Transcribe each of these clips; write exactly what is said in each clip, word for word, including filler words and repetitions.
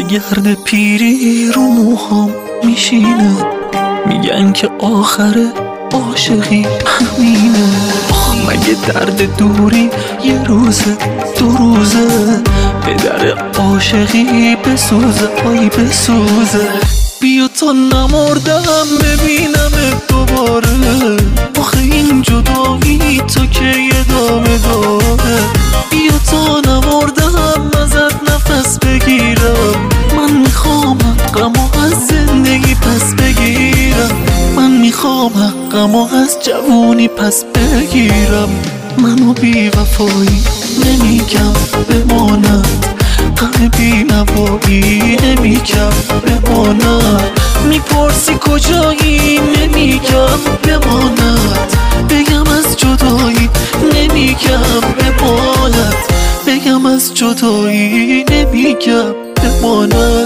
گرد پیری رو موهام میشینه، میگن که آخر عاشقی همینه. آخ مگه درد دوری یه روزه دو روزه، به در عاشقی بسوزه آی بسوزه. بیا تا نمردم ببینم دوباره، آخه این جدایی تو که ادامه داره. بیا تا نمردم ازت نفس بگیرم، من میخوام حقمو از زندگی پس بگیرم. من میخوام حقمو از جوونی پس بگیرم. منو بی وفایی نمیگم بماند، غم بی نوایی نمیگم بماند. میپرسی کجایی نمیگم بماند، بگم از جدایی نمیگم بماند، بگم از جدایی نمیگم بماند.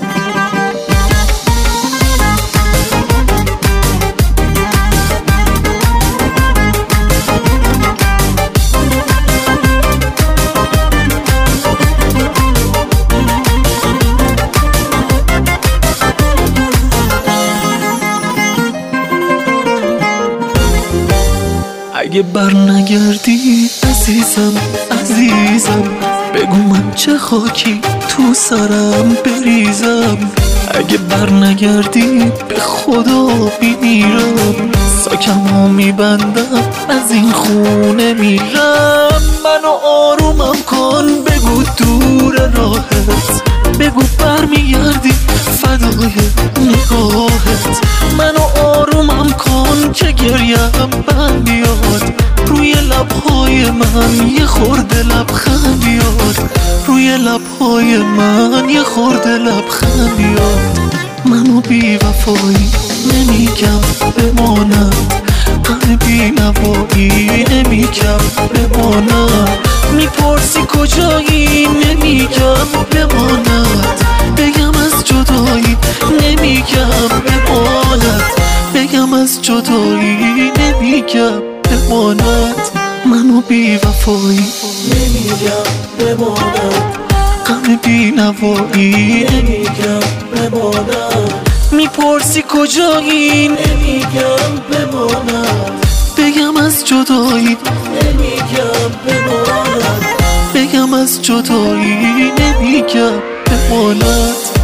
اگه بر نگردی عزیزم عزیزم، بگو من چه خاکی تو سرم بریزم. اگه بر نگردی به خدا میمیرم، ساکمو میبندم از این خونه میرم. منو آرومم کن بگو دور راهت، بگو برمیگردی فدای نگاهت. منو آرومم کن که گریم بند بیاد، روی لبهای من یه خورده لبخند بیاد، روی لبهای من یه خورده لبخند بیاد. منو بی وفایی نمیگم بماند، غم بی نوایی نمیگم بماند. میپرسی کجایی نمیگم بماند، بگم از جدایی نمیگم بماند، بگم از جدایی نمیگم بماند. منو بی وفایی نمیگم بماند، غم بی نوایی نمیگم بماند. میپرسی کجایی نمیگم بماند، بگم از جدایی نمیگم بماند، بگم از جدایی نمیگم بماند.